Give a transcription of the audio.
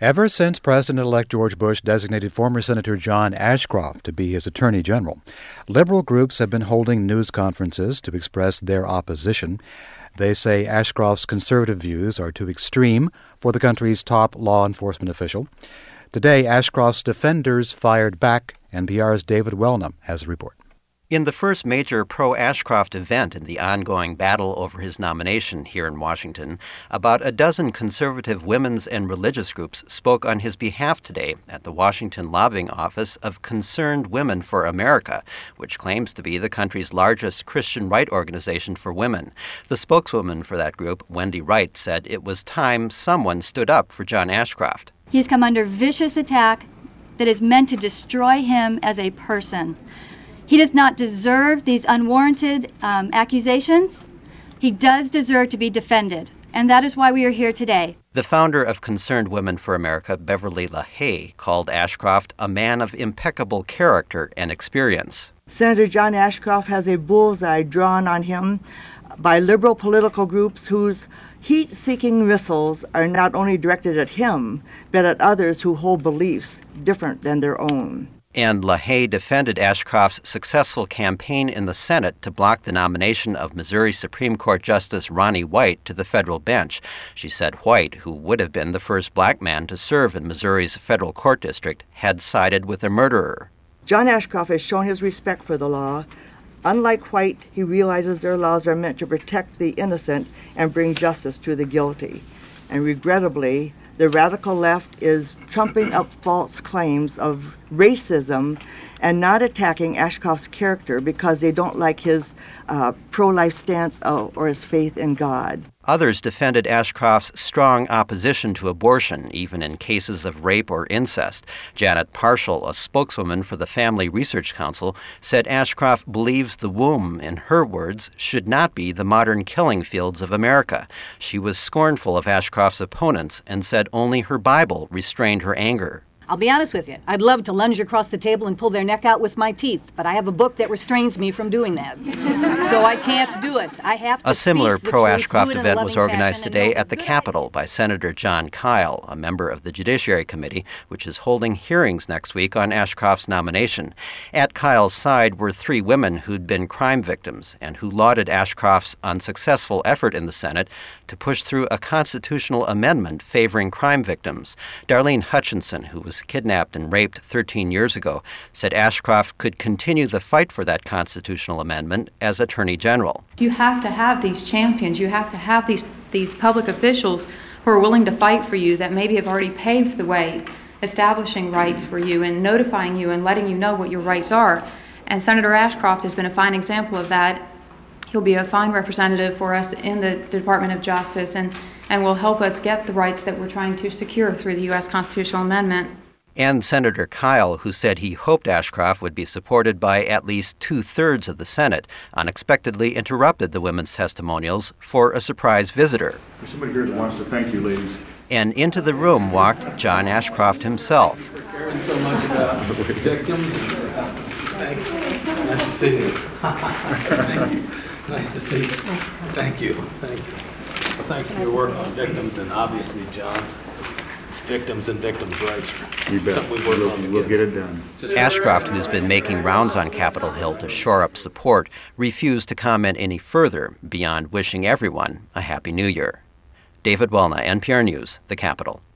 Ever since President-elect George Bush designated former Senator John Ashcroft to be his Attorney General, liberal groups have been holding news conferences to express their opposition. They say Ashcroft's conservative views are too extreme for the country's top law enforcement official. Today, Ashcroft's defenders fired back. NPR's David Welna has a report. In the first major pro-Ashcroft event in the ongoing battle over his nomination here in Washington, about a dozen conservative women's and religious groups spoke on his behalf today at the Washington lobbying office of Concerned Women for America, which claims to be the country's largest Christian right organization for women. The spokeswoman for that group, Wendy Wright, said it was time someone stood up for John Ashcroft. He's come under vicious attack that is meant to destroy him as a person. He does not deserve these unwarranted accusations. He does deserve to be defended, and that is why we are here today. The founder of Concerned Women for America, Beverly LaHaye, called Ashcroft a man of impeccable character and experience. Senator John Ashcroft has a bullseye drawn on him by liberal political groups whose heat-seeking missiles are not only directed at him, but at others who hold beliefs different than their own. And LaHaye defended Ashcroft's successful campaign in the Senate to block the nomination of Missouri Supreme Court Justice Ronnie White to the federal bench. She said White, who would have been the first black man to serve in Missouri's federal court district, had sided with a murderer. John Ashcroft has shown his respect for the law. Unlike White, he realizes their laws are meant to protect the innocent and bring justice to the guilty. And regrettably, the radical left is trumping up false claims of racism and not attacking Ashcroft's character because they don't like his pro-life stance or his faith in God. Others defended Ashcroft's strong opposition to abortion, even in cases of rape or incest. Janet Parshall, a spokeswoman for the Family Research Council, said Ashcroft believes the womb, in her words, should not be the modern killing fields of America. She was scornful of Ashcroft's opponents and said only her Bible restrained her anger. I'll be honest with you. I'd love to lunge across the table and pull their neck out with my teeth, but I have a book that restrains me from doing that. So I can't do it. I have to. A similar pro-Ashcroft event was organized today at the Capitol by Senator Jon Kyl, a member of the Judiciary Committee, which is holding hearings next week on Ashcroft's nomination. At Kyl's side were three women who'd been crime victims and who lauded Ashcroft's unsuccessful effort in the Senate to push through a constitutional amendment favoring crime victims. Darlene Hutchinson, who was kidnapped and raped 13 years ago, said Ashcroft could continue the fight for that constitutional amendment as Attorney General. You have to have these champions. You have to have these public officials who are willing to fight for you, that maybe have already paved the way, establishing rights for you and notifying you and letting you know what your rights are. And Senator Ashcroft has been a fine example of that. He'll be a fine representative for us in the Department of Justice and will help us get the rights that we're trying to secure through the U.S. Constitutional Amendment. And Senator Kyl, who said he hoped Ashcroft would be supported by at least two-thirds of the Senate, unexpectedly interrupted the women's testimonials for a surprise visitor. There's somebody here that wants to thank you, ladies. And into the room walked John Ashcroft himself. Caring so much about victims. Thank you. Nice to see you. Thank you. Nice to see you. Thank you. Thank you. Well, thank you for your work on victims, and obviously, John, victims and victims' rights. You bet. We'll get it done. Ashcroft, who's been making rounds on Capitol Hill to shore up support, refused to comment any further beyond wishing everyone a Happy New Year. David Welna, NPR News, the Capitol.